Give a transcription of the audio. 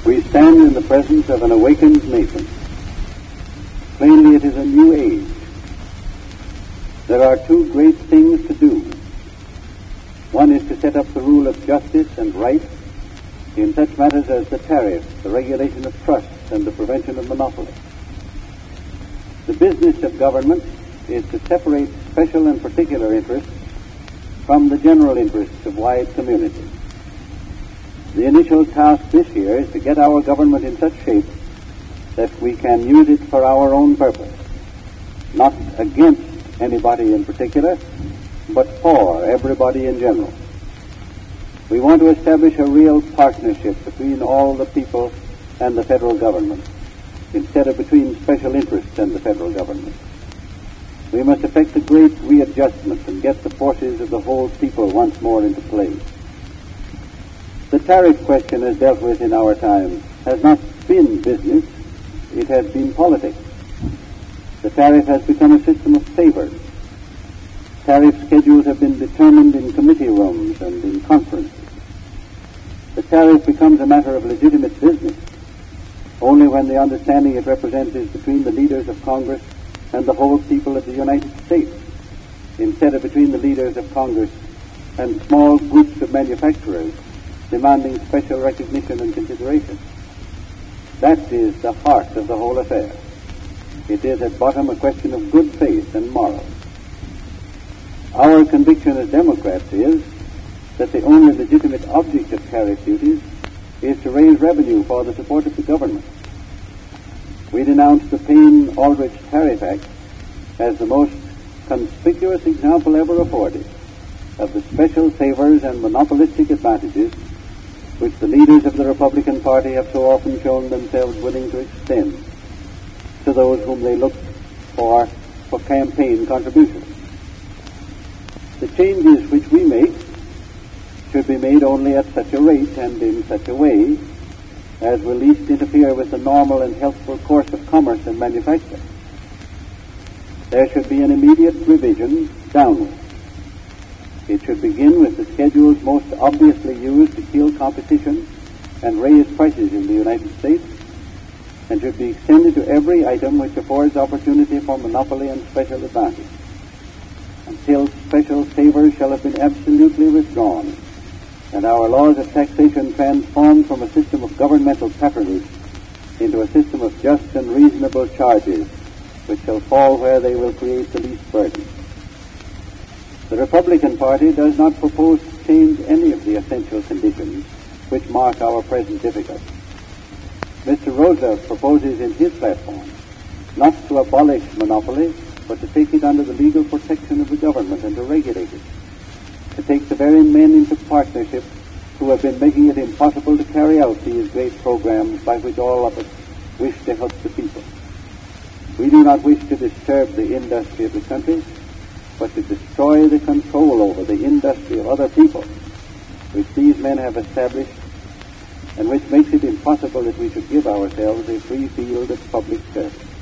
We stand in the presence of an awakened nation. Plainly, it is a new age. There are two great things to do. One is to set up the rule of justice and right in such matters as the tariff, the regulation of trusts, and the prevention of monopoly. The business of government is to separate special and particular interests from the general interests of wide communities. The initial task this year is to get our government in such shape that we can use it for our own purpose, not against anybody in particular, but for everybody in general. We want to establish a real partnership between all the people and the federal government, instead of between special interests and the federal government. We must effect a great readjustment and get the forces of the whole people once more into play. The tariff question as dealt with in our time has not been business, it has been politics. The tariff has become a system of favors. Tariff schedules have been determined in committee rooms and in conferences. The tariff becomes a matter of legitimate business only when the understanding it represents is between the leaders of Congress and the whole people of the United States, instead of between the leaders of Congress and small groups of manufacturers demanding special recognition and consideration. That is the heart of the whole affair. It is at bottom a question of good faith and morals. Our conviction as Democrats is that the only legitimate object of tariff duties is to raise revenue for the support of the government. We denounce the Payne-Aldrich Tariff Act as the most conspicuous example ever afforded of the special favors and monopolistic advantages which the leaders of the Republican Party have so often shown themselves willing to extend to those whom they look for campaign contributions. The changes which we make should be made only at such a rate and in such a way as will least interfere with the normal and healthful course of commerce and manufacture. There should be an immediate revision downward. It should begin with the schedules most obviously used to kill competition and raise prices in the United States, and should be extended to every item which affords opportunity for monopoly and special advantage, until special favors shall have been absolutely withdrawn, and our laws of taxation transformed from a system of governmental patronage into a system of just and reasonable charges, which shall fall where they will create the least burden. The Republican Party does not propose to change any of the essential conditions which mark our present difficulty. Mr. Roosevelt proposes in his platform not to abolish monopoly, but to take it under the legal protection of the government and to regulate it, to take the very men into partnership who have been making it impossible to carry out these great programs by which all of us wish to help the people. We do not wish to disturb the industry of the country, but to destroy the control over the industry of other people, which these men have established, and which makes it impossible that we should give ourselves a free field of public service.